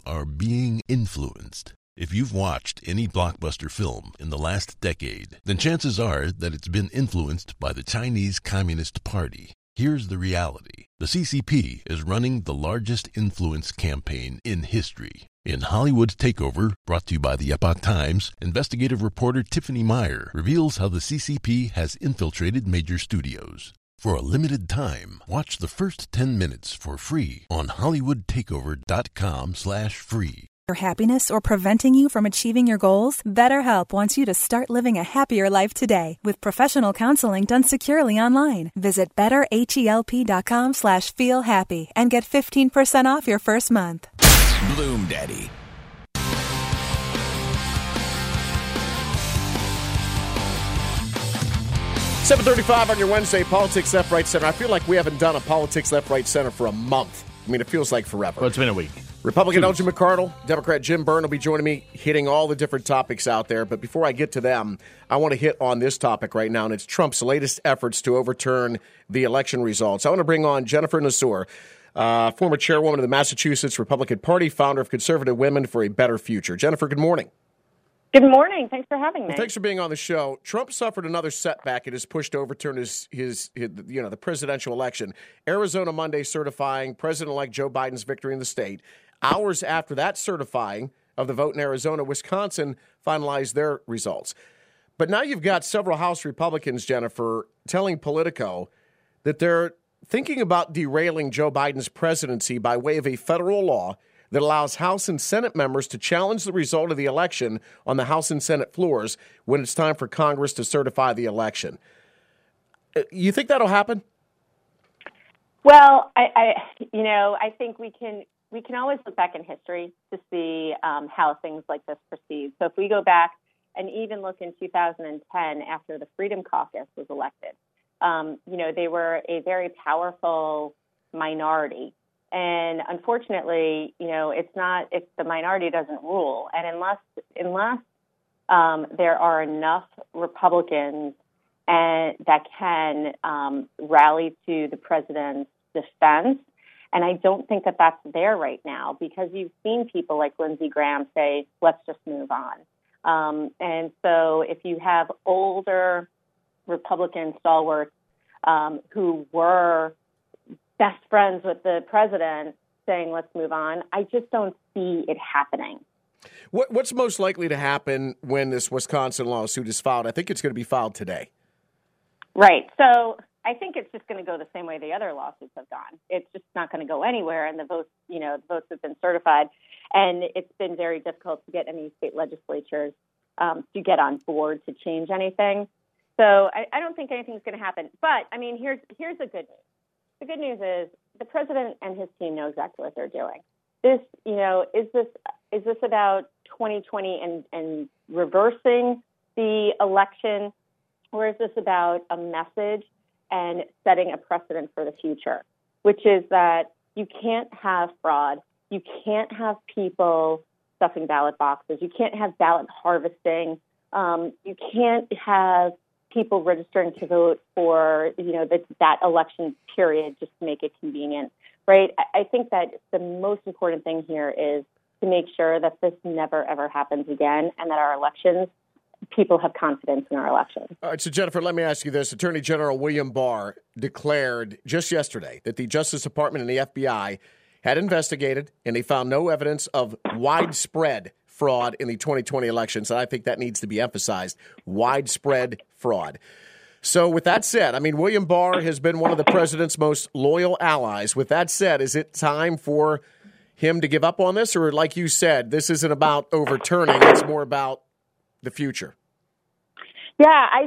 are being influenced. If you've watched any blockbuster film in the last decade, then chances are that it's been influenced by the Chinese Communist Party. Here's the reality. The CCP is running the largest influence campaign in history. In Hollywood Takeover, brought to you by the Epoch Times, investigative reporter Tiffany Meyer reveals how the CCP has infiltrated major studios. For a limited time, watch the first 10 minutes for free on HollywoodTakeover.com/free. Your happiness or preventing you from achieving your goals? BetterHelp wants you to start living a happier life today with professional counseling done securely online. Visit betterhelp.com/feelhappy and get 15% off your first month. Bloom Daddy. $7:35 on your Wednesday, Politics Left, Right, Center. I feel like we haven't done a Politics Left, Right, Center for a month. I mean, it feels like forever. Well, it's been a week. Republican Elgin McCardle, Democrat Jim Byrne will be joining me, hitting all the different topics out there. But before I get to them, I want to hit on this topic right now, and it's Trump's latest efforts to overturn the election results. I want to bring on Jennifer Nassour, former chairwoman of the Massachusetts Republican Party, founder of Conservative Women for a Better Future. Jennifer, good morning. Good morning. Thanks for having me. Well, thanks for being on the show. Trump suffered another setback in his push to overturn his the presidential election. Arizona Monday certifying President-elect Joe Biden's victory in the state. Hours after that certifying of the vote in Arizona, Wisconsin finalized their results. But now you've got several House Republicans, Jennifer, telling Politico that they're thinking about derailing Joe Biden's presidency by way of a federal law that allows House and Senate members to challenge the result of the election on the House and Senate floors when it's time for Congress to certify the election. You think that'll happen? Well, I think we can always look back in history to see how things like this proceed. So if we go back and even look in 2010 after the Freedom Caucus was elected, they were a very powerful minority. And unfortunately, if the minority doesn't rule, and unless there are enough Republicans that can rally to the president's defense, and I don't think that that's there right now, because you've seen people like Lindsey Graham say, let's just move on. And so if you have older Republican stalwarts who were best friends with the president saying, let's move on, I just don't see it happening. What's most likely to happen when this Wisconsin lawsuit is filed? I think it's going to be filed today. Right. So I think it's just going to go the same way the other lawsuits have gone. It's just not going to go anywhere, and the votes have been certified, and it's been very difficult to get any state legislatures to get on board to change anything. So I don't think anything's going to happen. But I mean, here's the good news. The good news is the president and his team know exactly what they're doing. Is this about 2020 and reversing the election, or is this about a message and setting a precedent for the future, which is that you can't have fraud, you can't have people stuffing ballot boxes, you can't have ballot harvesting, you can't have people registering to vote for, that election period just to make it convenient, right? I think that the most important thing here is to make sure that this never, ever happens again, and that our elections, people have confidence in our elections. All right, so Jennifer, let me ask you this. Attorney General William Barr declared just yesterday that the Justice Department and the FBI had investigated, and they found no evidence of widespread fraud in the 2020 elections, and I think that needs to be emphasized, widespread fraud. So with that said, I mean, William Barr has been one of the president's most loyal allies. With that said, is it time for him to give up on this? Or like you said, this isn't about overturning, it's more about the future? Yeah, I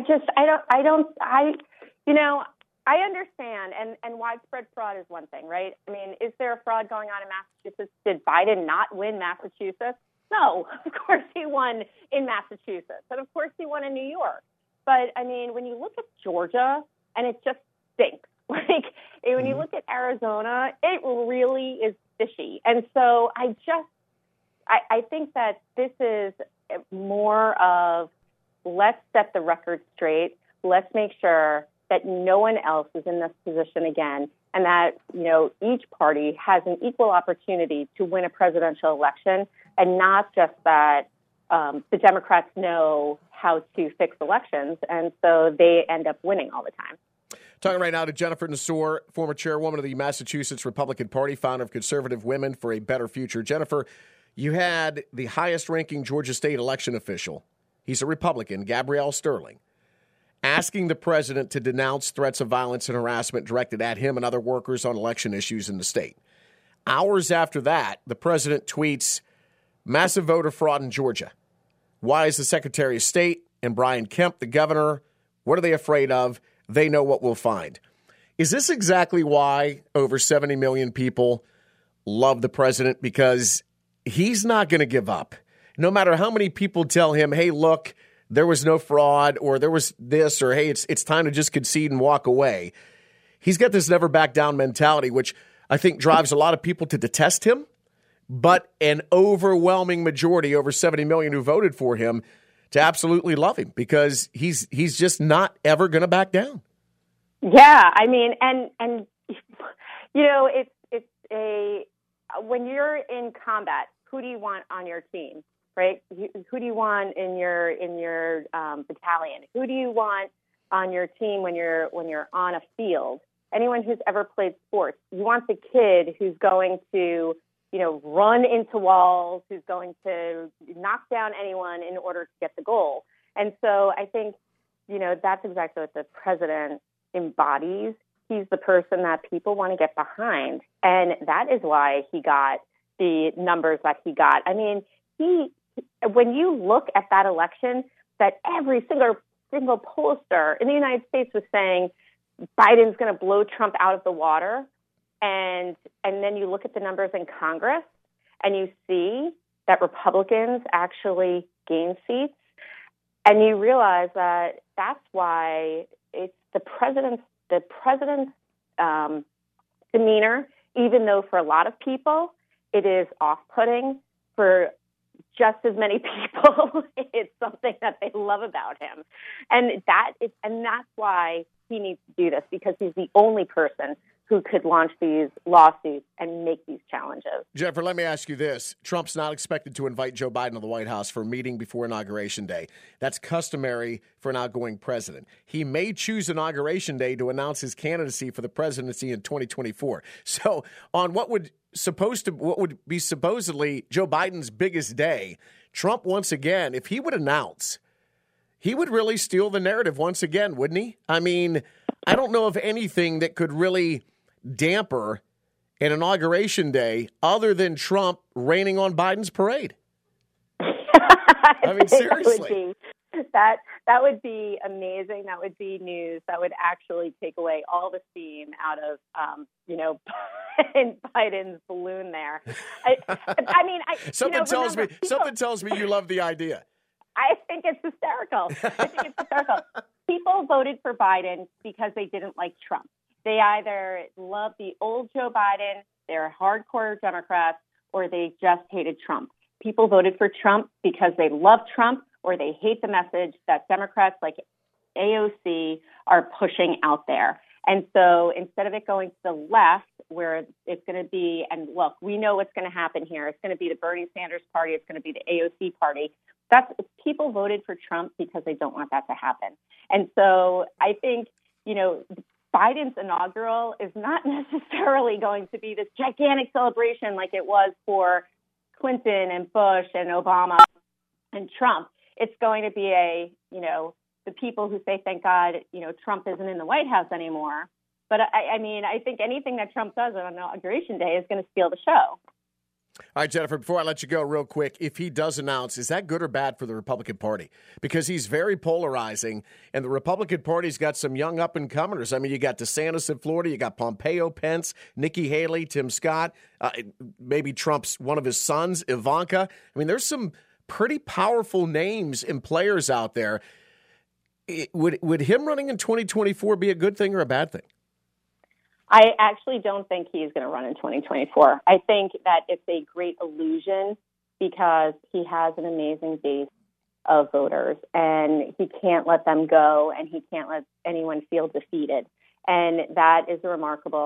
understand, and widespread fraud is one thing, right? I mean, is there a fraud going on in Massachusetts? Did Biden not win Massachusetts? No, of course he won in Massachusetts, and of course he won in New York. But, I mean, when you look at Georgia, and it just stinks. Like, when you look at Arizona, it really is fishy. And so I think that this is more of, let's set the record straight. Let's make sure that no one else is in this position again. and that, each party has an equal opportunity to win a presidential election, and not just that the Democrats know how to fix elections, and so they end up winning all the time. Talking right now to Jennifer Nassour, former chairwoman of the Massachusetts Republican Party, founder of Conservative Women for a Better Future. Jennifer, you had the highest-ranking Georgia state election official, he's a Republican, Gabrielle Sterling, asking the president to denounce threats of violence and harassment directed at him and other workers on election issues in the state. Hours after that, the president tweets, "Massive voter fraud in Georgia. Why is the Secretary of State and Brian Kemp, the governor, what are they afraid of? They know what we'll find." Is this exactly why over 70 million people love the president? Because he's not going to give up. No matter how many people tell him, hey, look, there was no fraud, or there was this, or hey, it's time to just concede and walk away. He's got this never back down mentality, which I think drives a lot of people to detest him, but an overwhelming majority, over 70 million who voted for him, to absolutely love him, because he's just not ever going to back down. Yeah, I mean, and it's when you're in combat, who do you want on your team? Right? Who do you want in your battalion? Who do you want on your team when you're on a field? Anyone who's ever played sports, you want the kid who's going to, run into walls, who's going to knock down anyone in order to get the goal. And so I think, that's exactly what the president embodies. He's the person that people want to get behind, and that is why he got the numbers that he got. I mean, when you look at that election, that every single pollster in the United States was saying Biden's going to blow Trump out of the water, and then you look at the numbers in Congress and you see that Republicans actually gain seats, and you realize that that's why it's the president's demeanor, even though for a lot of people it is off-putting, for just as many people, it's something that they love about him. And that's why he needs to do this, because he's the only person who could launch these lawsuits and make these challenges. Jennifer, let me ask you this. Trump's not expected to invite Joe Biden to the White House for a meeting before Inauguration Day. That's customary for an outgoing president. He may choose Inauguration Day to announce his candidacy for the presidency in 2024. So on what would be supposedly Joe Biden's biggest day, Trump once again, if he would announce, he would really steal the narrative once again, wouldn't he? I mean, I don't know of anything that could really damper an Inauguration Day other than Trump raining on Biden's parade. I mean, seriously. That would be amazing. That would be news. That would actually take away all the steam out of, Biden's balloon there. Something tells me you love the idea. I think it's hysterical. People voted for Biden because they didn't like Trump. They either loved the old Joe Biden, they're hardcore Democrats, or they just hated Trump. People voted for Trump because they love Trump, or they hate the message that Democrats like AOC are pushing out there. And so instead of it going to the left, where it's going to be, and look, we know what's going to happen here. It's going to be the Bernie Sanders party. It's going to be the AOC party. People voted for Trump because they don't want that to happen. And so I think, Biden's inaugural is not necessarily going to be this gigantic celebration like it was for Clinton and Bush and Obama and Trump. It's going to be the people who say, thank God, Trump isn't in the White House anymore. But I think anything that Trump does on Inauguration Day is going to steal the show. All right, Jennifer, before I let you go real quick, if he does announce, is that good or bad for the Republican Party? Because he's very polarizing, and the Republican Party's got some young up-and-comers. I mean, you got DeSantis in Florida, you got Pompeo, Pence, Nikki Haley, Tim Scott, maybe Trump's one of his sons, Ivanka. I mean, there's some pretty powerful names and players out there. Would him running in 2024 be a good thing or a bad thing? I actually don't think he's going to run in 2024. I think that it's a great illusion because he has an amazing base of voters, and he can't let them go, and he can't let anyone feel defeated. And that is a remarkable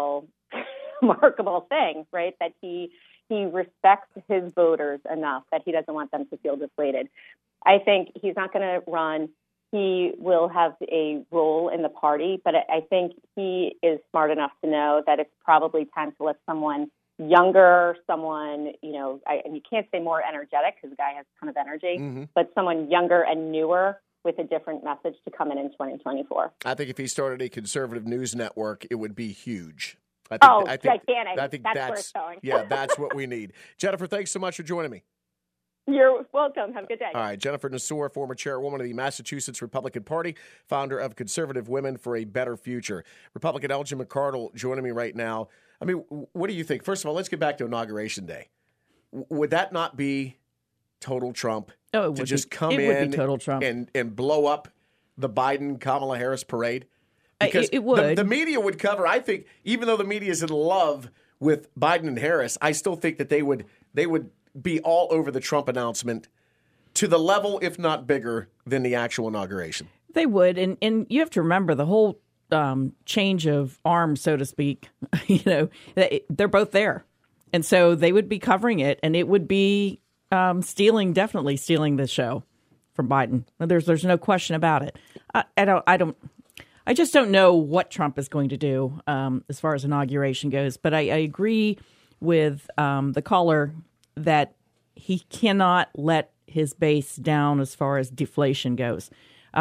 remarkable thing, right? That he respects his voters enough that he doesn't want them to feel deflated. I think he's not going to run. He will have a role in the party, but I think he is smart enough to know that it's probably time to let someone younger, someone, and you can't say more energetic because the guy has a ton of energy, but someone younger and newer with a different message to come in 2024. I think if he started a conservative news network, it would be huge. Gigantic. I think that's where it's going. Yeah, that's what we need. Jennifer, thanks so much for joining me. You're welcome. Have a good day. All right. Jennifer Nassour, former chairwoman of the Massachusetts Republican Party, founder of Conservative Women for a Better Future. Republican Elgin McArdle joining me right now. I mean, what do you think? First of all, let's get back to Inauguration Day. Would that not be total Trump to just come in total Trump. and blow up the Biden-Kamala Harris parade? Because it would. The media would cover, I think, even though the media is in love with Biden and Harris, I still think that they would be all over the Trump announcement to the level, if not bigger, than the actual inauguration. They would. And you have to remember the whole change of arms, so to speak, they're both there. And so they would be covering it, and it would be definitely stealing the show from Biden. There's no question about it. I just don't know what Trump is going to do as far as inauguration goes. But I agree with the caller that he cannot let his base down as far as deflation goes.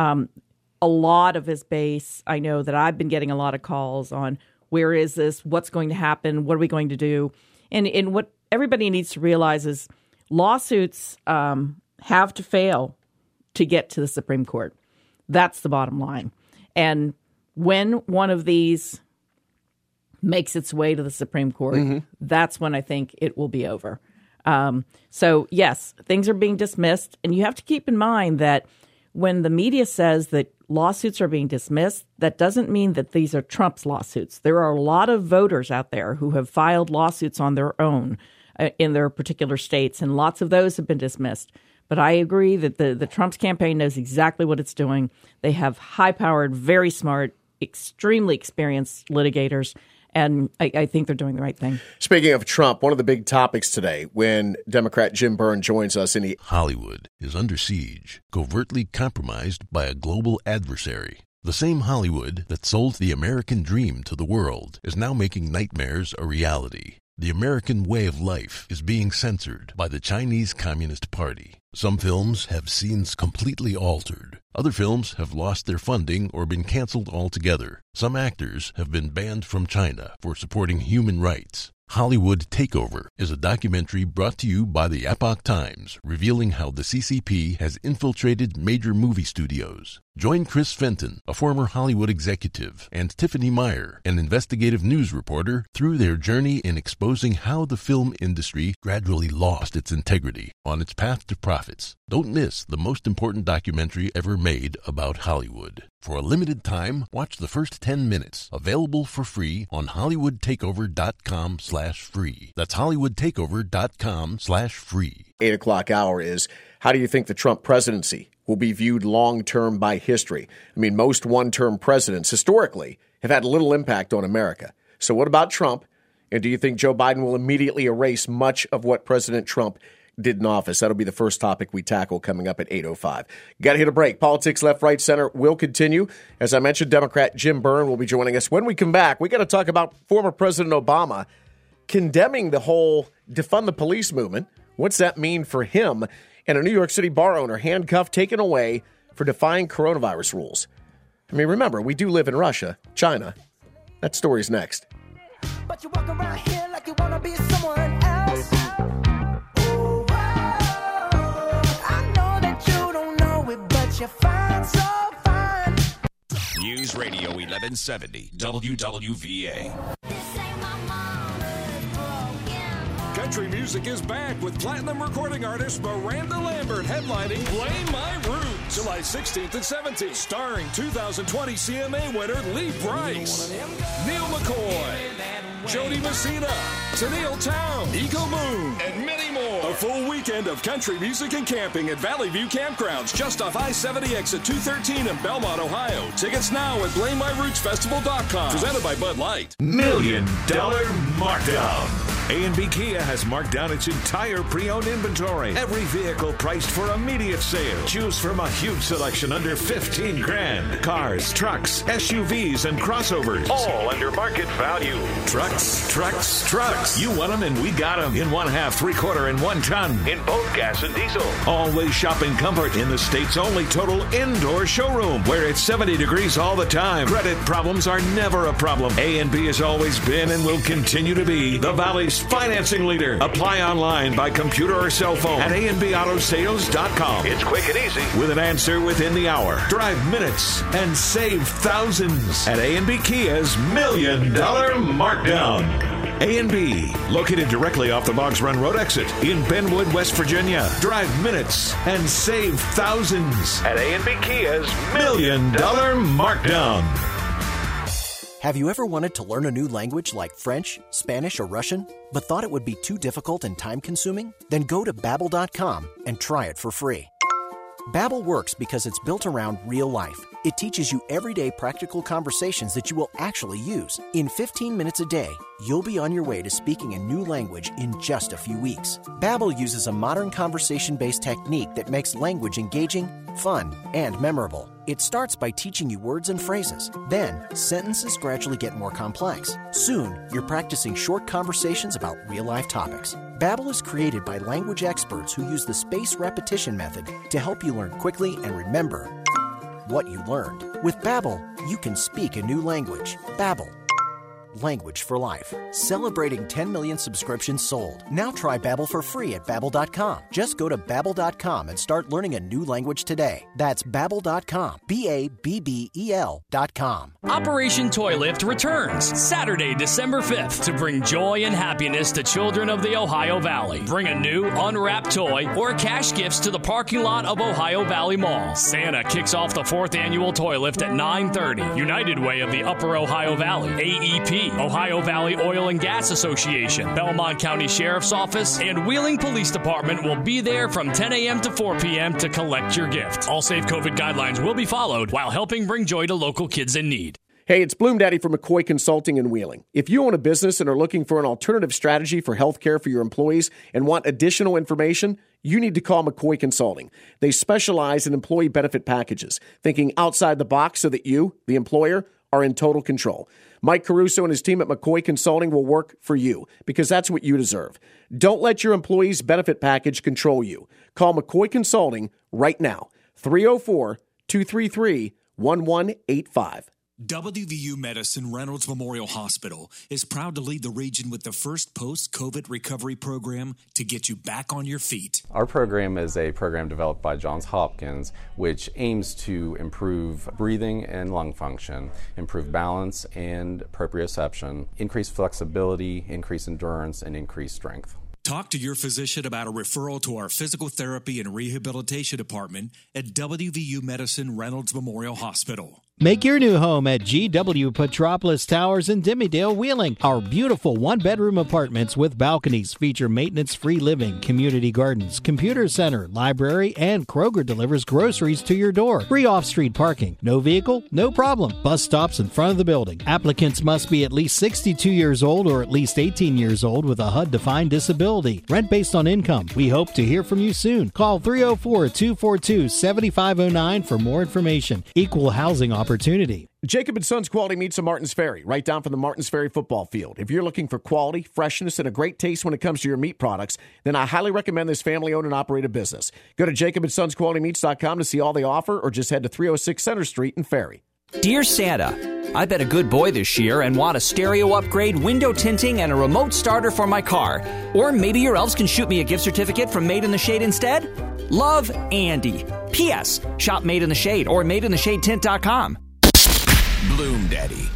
A lot of his base, I know that I've been getting a lot of calls on where is this, what's going to happen, what are we going to do? And what everybody needs to realize is lawsuits have to fail to get to the Supreme Court. That's the bottom line. And when one of these makes its way to the Supreme Court, that's when I think it will be over. So, yes, things are being dismissed. And you have to keep in mind that when the media says that lawsuits are being dismissed, that doesn't mean that these are Trump's lawsuits. There are a lot of voters out there who have filed lawsuits on their own in their particular states, and lots of those have been dismissed. But I agree that the Trump's campaign knows exactly what it's doing. They have high-powered, very smart, extremely experienced litigators, and I think they're doing the right thing. Speaking of Trump, one of the big topics today when Democrat Jim Byrne joins us in Hollywood is under siege, covertly compromised by a global adversary. The same Hollywood that sold the American dream to the world is now making nightmares a reality. The American way of life is being censored by the Chinese Communist Party. Some films have scenes completely altered. Other films have lost their funding or been canceled altogether. Some actors have been banned from China for supporting human rights. Hollywood Takeover is a documentary brought to you by the Epoch Times, revealing how the CCP has infiltrated major movie studios. Join Chris Fenton, a former Hollywood executive, and Tiffany Meyer, an investigative news reporter, through their journey in exposing how the film industry gradually lost its integrity on its path to profits. Don't miss the most important documentary ever made about Hollywood. For a limited time, watch the first 10 minutes, available for free on HollywoodTakeover.com/free. That's HollywoodTakeover.com/free. 8 o'clock hour is, how do you think the Trump presidency will be viewed long-term by history? I mean, most one-term presidents historically have had little impact on America. So what about Trump? And do you think Joe Biden will immediately erase much of what President Trump did in office? That'll be the first topic we tackle coming up at 8:05. Got to hit a break. Politics Left, Right, Center will continue. As I mentioned, Democrat Jim Byrne will be joining us. When we come back, we got to talk about former President Obama condemning the whole defund the police movement. What's that mean for him? And a New York City bar owner handcuffed, taken away for defying coronavirus rules. I mean, remember, we do live in Russia, China. That story's next. But you walk around here like you want to be someone else. Ooh, I know that you don't know it, but you're fine, so fine. News Radio 1170 WWVA. Country music is back with platinum recording artist Miranda Lambert headlining Play My Roots July 16th and 17th, starring 2020 CMA winner Lee Brice, Neil McCoy, Jody Messina, Tennille Towne, Eagle Moon, and many more. A full weekend of country music and camping at Valley View Campgrounds, just off I-70 exit 213 in Belmont, Ohio. Tickets now at BlameMyRootsFestival.com. Presented by Bud Light. $1 Million Markdown. A&B Kia has marked down its entire pre-owned inventory. Every vehicle priced for immediate sale. Choose from a huge selection under $15,000. Cars, trucks, SUVs, and crossovers. All under market value. Trucks, trucks, trucks. You want them and we got them. In 1/2, 3/4, and 1 ton. In both gas and diesel. Always shopping comfort in the state's only total indoor showroom, where it's 70 degrees all the time. Credit problems are never a problem. A&B has always been and will continue to be the Valley's financing leader. Apply online by computer or cell phone at ANBAutosales.com. It's quick and easy with an answer within the hour. Drive minutes and save thousands at A&B Kia's $1 Million Markdown. A&B, located directly off the Boggs Run Road exit in Benwood, West Virginia. Drive minutes and save thousands at A&B Kia's $1 Million Markdown. Have you ever wanted to learn a new language like French, Spanish, or Russian, but thought it would be too difficult and time-consuming? Then go to Babbel.com and try it for free. Babbel works because it's built around real life. It teaches you everyday practical conversations that you will actually use. In 15 minutes a day, you'll be on your way to speaking a new language in just a few weeks. Babbel uses a modern conversation-based technique that makes language engaging, fun, and memorable. It starts by teaching you words and phrases. Then, sentences gradually get more complex. Soon, you're practicing short conversations about real-life topics. Babbel is created by language experts who use the spaced repetition method to help you learn quickly and remember what you learned. With Babbel, you can speak a new language. Babbel. Language for life. Celebrating 10 million subscriptions sold. Now try Babbel for free at Babbel.com. Just go to Babbel.com and start learning a new language today. That's Babbel.com. Babbel.com. Operation Toy Lift returns Saturday, December 5th to bring joy and happiness to children of the Ohio Valley. Bring a new unwrapped toy or cash gifts to the parking lot of Ohio Valley Mall. Santa kicks off the 4th annual Toy Lift at 9:30. United Way of the Upper Ohio Valley. AEP, Ohio Valley Oil and Gas Association, Belmont County Sheriff's Office, and Wheeling Police Department will be there from 10 a.m. to 4 p.m. to collect your gift. All safe COVID guidelines will be followed while helping bring joy to local kids in need. Hey, it's Bloom Daddy from McCoy Consulting in Wheeling. If you own a business and are looking for an alternative strategy for health care for your employees and want additional information, you need to call McCoy Consulting. They specialize in employee benefit packages, thinking outside the box so that you, the employer, are in total control. Mike Caruso and his team at McCoy Consulting will work for you because that's what you deserve. Don't let your employee's benefit package control you. Call McCoy Consulting right now. 304-233-1185. WVU Medicine Reynolds Memorial Hospital is proud to lead the region with the first post-COVID recovery program to get you back on your feet. Our program is a program developed by Johns Hopkins, which aims to improve breathing and lung function, improve balance and proprioception, increase flexibility, increase endurance, and increase strength. Talk to your physician about a referral to our physical therapy and rehabilitation department at WVU Medicine Reynolds Memorial Hospital. Make your new home at GW Petropolis Towers in Dimmiedale, Wheeling. Our beautiful one-bedroom apartments with balconies feature maintenance-free living, community gardens, computer center, library, and Kroger delivers groceries to your door. Free off-street parking. No vehicle? No problem. Bus stops in front of the building. Applicants must be at least 62 years old or at least 18 years old with a HUD-defined disability. Rent based on income. We hope to hear from you soon. Call 304-242-7509 for more information. Equal housing opportunity. Jacob & Sons Quality Meats in Martins Ferry, right down from the Martins Ferry football field. If you're looking for quality, freshness, and a great taste when it comes to your meat products, then I highly recommend this family-owned and operated business. Go to jacobsonsqualitymeats.com to see all they offer, or just head to 306 Center Street in Ferry. Dear Santa, I've been a good boy this year and want a stereo upgrade, window tinting, and a remote starter for my car. Or maybe your elves can shoot me a gift certificate from Made in the Shade instead? Love, Andy. P.S. Shop Made in the Shade or madeinthe.shadetint.com. Bloom Daddy.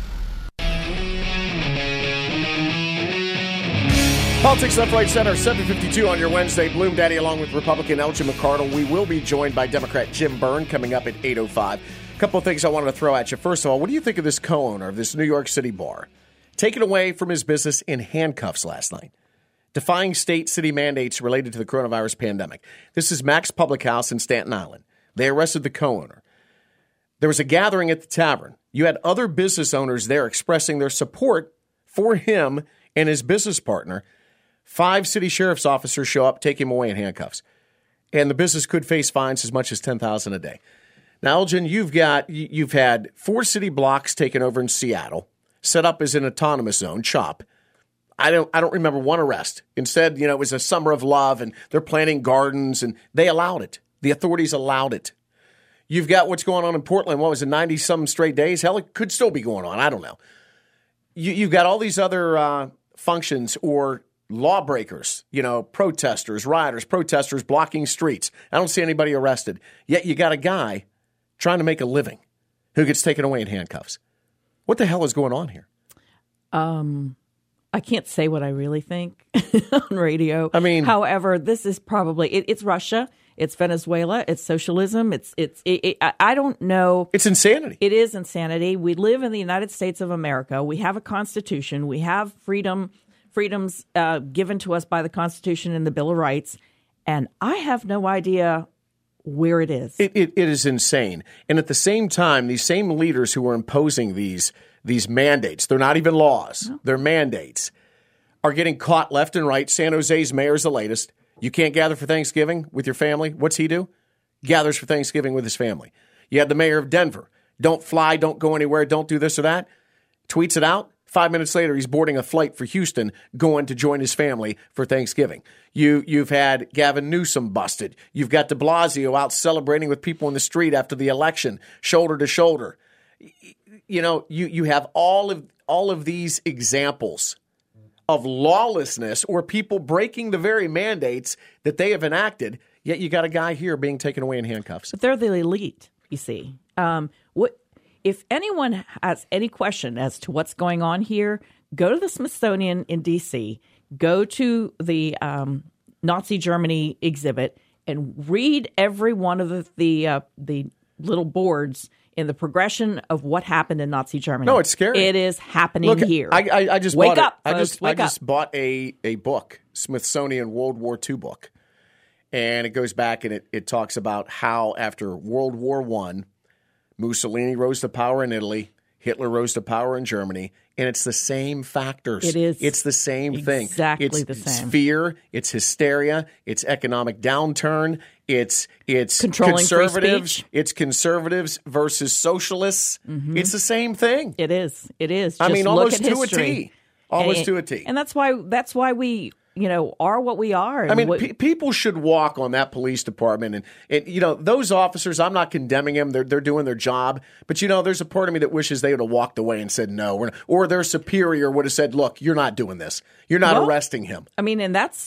Politics Left, Right, Center, 752 on your Wednesday. Bloom Daddy along with Republican Elgin McCardle. We will be joined by Democrat Jim Byrne coming up at 8:05. A couple of things I wanted to throw at you. First of all, what do you think of this co-owner of this New York City bar taken away from his business in handcuffs last night? defying state city mandates related to the coronavirus pandemic. This is Max Public House in Staten Island. They arrested the co-owner. There was a gathering at the tavern. You had other business owners there expressing their support for him and his business partner. 5 city sheriff's officers show up, take him away in handcuffs. And the business could face fines as much as $10,000 a day. Now, Elgin, you've had 4 city blocks taken over in Seattle, set up as an autonomous zone, CHOP. I don't remember one arrest. Instead, it was a summer of love, and they're planting gardens, and they allowed it. The authorities allowed it. You've got what's going on in Portland. What was it, 90-some straight days? Hell, it could still be going on. I don't know. You've got all these other functions or lawbreakers, protesters, rioters, protesters blocking streets. I don't see anybody arrested. Yet you got a guy trying to make a living who gets taken away in handcuffs. What the hell is going on here? I can't say what I really think on radio. I mean, however, this is probably it's Russia, it's Venezuela, it's socialism. I don't know. It's insanity. It is insanity. We live in the United States of America. We have a constitution. We have freedoms given to us by the Constitution and the Bill of Rights, and I have no idea where it is. It is insane. And at the same time, these same leaders who are imposing these mandates, they're not even laws, they're mandates, are getting caught left and right. San Jose's mayor is the latest. You can't gather for Thanksgiving with your family. What's he do? Gathers for Thanksgiving with his family. You had the mayor of Denver. Don't fly, don't go anywhere, don't do this or that. Tweets it out. 5 minutes later, he's boarding a flight for Houston, going to join his family for Thanksgiving. You've had Gavin Newsom busted. You've got de Blasio out celebrating with people in the street after the election, shoulder to shoulder. You have all of these examples of lawlessness or people breaking the very mandates that they have enacted, yet you got a guy here being taken away in handcuffs. But they're the elite, you see. If anyone has any question as to what's going on here, go to the Smithsonian in D.C., go to the Nazi Germany exhibit, and read every one of the little boards in the progression of what happened in Nazi Germany. No, it's scary. It is happening here. I just wake bought up. I Folks, just bought a book, Smithsonian World War II book, and it goes back and it talks about how after World War I, Mussolini rose to power in Italy, Hitler rose to power in Germany, and it's the same factors. It is. It's the same thing. Exactly the same. It's fear, it's hysteria, it's economic downturn, it's controlling conservatives, free speech. it's conservatives versus socialists. Mm-hmm. It's the same thing. It is. Just almost look at to history. a T. Almost to a T. And that's why we are what we are. I mean, people should walk on that police department. And those officers, I'm not condemning them. They're doing their job. But, there's a part of me that wishes they would have walked away and said no. Or their superior would have said, look, you're not doing this. You're not arresting him. I mean, and that's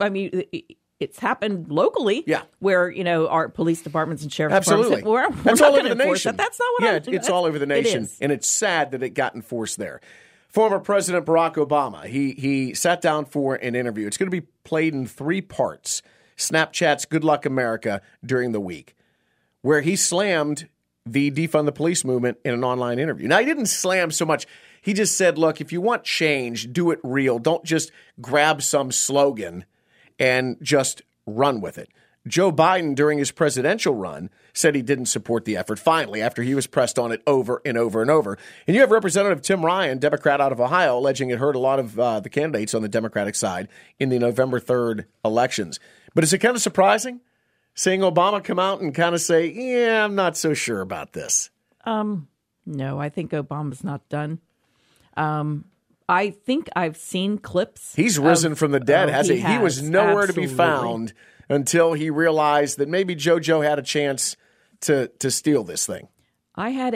it's happened locally. Yeah. Where, our police departments and sheriff's Absolutely. departments. That's all over the nation. That's not what it's all over the nation. And it's sad that it got enforced there. Former President Barack Obama, he sat down for an interview. It's going to be played in 3 parts. Snapchat's Good Luck America during the week, where he slammed the defund the police movement in an online interview. Now, he didn't slam so much. He just said, look, if you want change, do it real. Don't just grab some slogan and just run with it. Joe Biden, during his presidential run, said he didn't support the effort, finally, after he was pressed on it over and over and over. And you have Representative Tim Ryan, Democrat out of Ohio, alleging it hurt a lot of the candidates on the Democratic side in the November 3rd elections. But is it kind of surprising seeing Obama come out and kind of say, yeah, I'm not so sure about this? No, I think Obama's not done. I think I've seen clips. He's risen from the dead, hasn't he? He was nowhere to be Absolutely. found until he realized that maybe JoJo had a chance to steal this thing. I had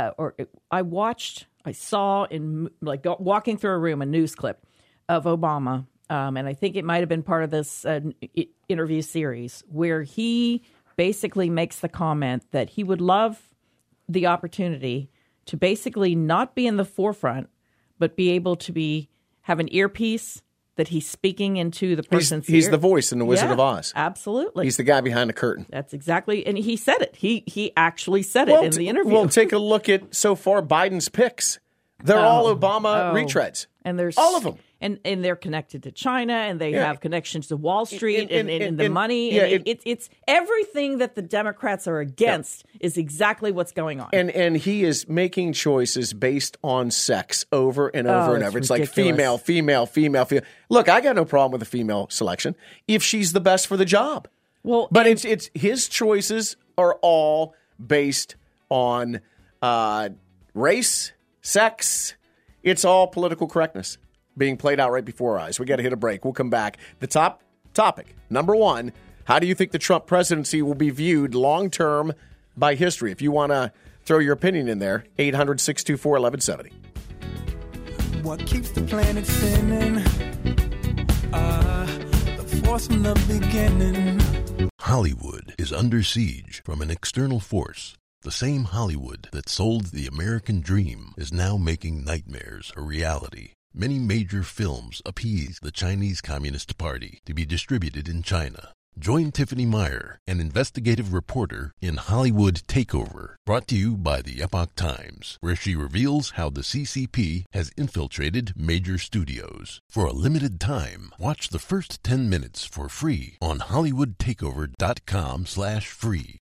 I saw in walking through a room, a news clip of Obama, and I think it might have been part of this interview series where he basically makes the comment that he would love the opportunity to basically not be in the forefront, but be able to have an earpiece that he's speaking into the person's ear. He's the voice in The Wizard of Oz. Absolutely. He's the guy behind the curtain. That's exactly, and he said it. He actually said it in the interview. Well, take a look at so far Biden's picks. They're all Obama retreads. And there's all of them. And they're connected to China, and they have connections to Wall Street and the money. Yeah, and it's everything that the Democrats are against is exactly what's going on. And he is making choices based on sex over and over and over. It's ridiculous. Like female. Look, I got no problem with the female selection if she's the best for the job. Well, but it's his choices are all based on race, sex. It's all political correctness being played out right before our eyes. We got to hit a break. We'll come back. The top topic, number one, how do you think the Trump presidency will be viewed long-term by history? If you want to throw your opinion in there, 800-624-1170. What keeps the planet spinning? The force from the beginning. Hollywood is under siege from an external force. The same Hollywood that sold the American dream is now making nightmares a reality. Many major films appease the Chinese Communist Party to be distributed in China. Join Tiffany Meyer, an investigative reporter, in Hollywood Takeover, brought to you by the Epoch Times, where she reveals how the CCP has infiltrated major studios. For a limited time, watch the first 10 minutes for free on HollywoodTakeover.com/free.